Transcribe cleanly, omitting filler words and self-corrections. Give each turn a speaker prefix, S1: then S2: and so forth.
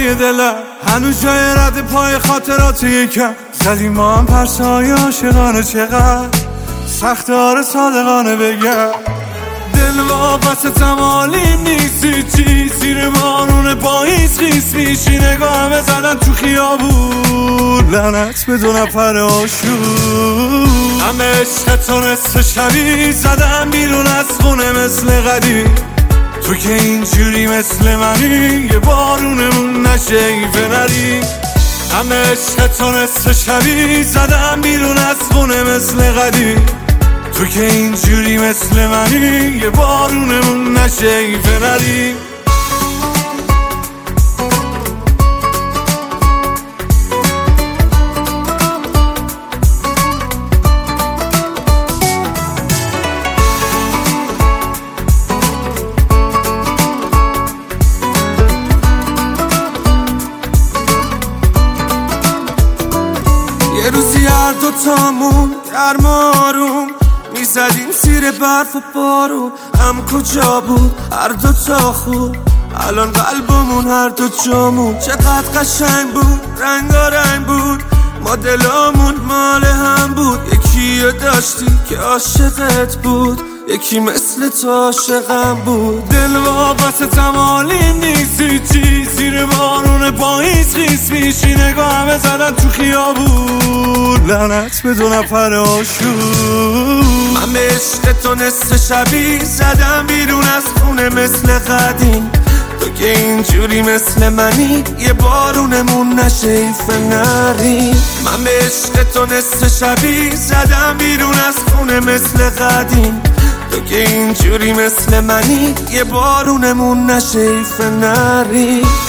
S1: های دلم هنوز جای رد پای خاطرات یکم زدیم ما هم پرسای عاشقانه چقدر سخت آره صادقانه بگم دل واپستم عالی نیستی چی زیر بارون پاییز خیس میشی نگاهم زدن تو خیابون لعنت به دو نفر آشون همه عشق تو نصف شبی زدم بیرون از خونه مثل قدیم تو که اینجوری مثل منی یه بارونمون نشه ایفه نری همه عشق تو نصف شبی زدم بیرون از خونه مثل قدیم تو که اینجوری مثل منی یه بارونمون نشه ایفه نری یه روزی هر دوتامون گرم آروم میزدیم زیر برف و بارون هم کجا بود هر دوتا خوب الان قلبمون هر دو جامون چقدر قشنگ بود رنگارنگ بود ما دلامون مال هم بود یکی رو داشتی که عاشقت بود یکی مثل تو عاشقم بود دل واپستم عالی نیستی چی زیر بارون پاییز خیس میشی نگاهم زدن تو خیابون لعنت به دو نفر آشون من به عشق تو نصف شبی زدم بیرون از خونه مثل قدیم تو که اینجوری مثل منی یه بارونمون نشه ایفه نری من به عشق تو نصف شبی زدم بیرون از خونه مثل قدیم تو که اینجوری مثل منی یه بارونمون نشه ایفه نری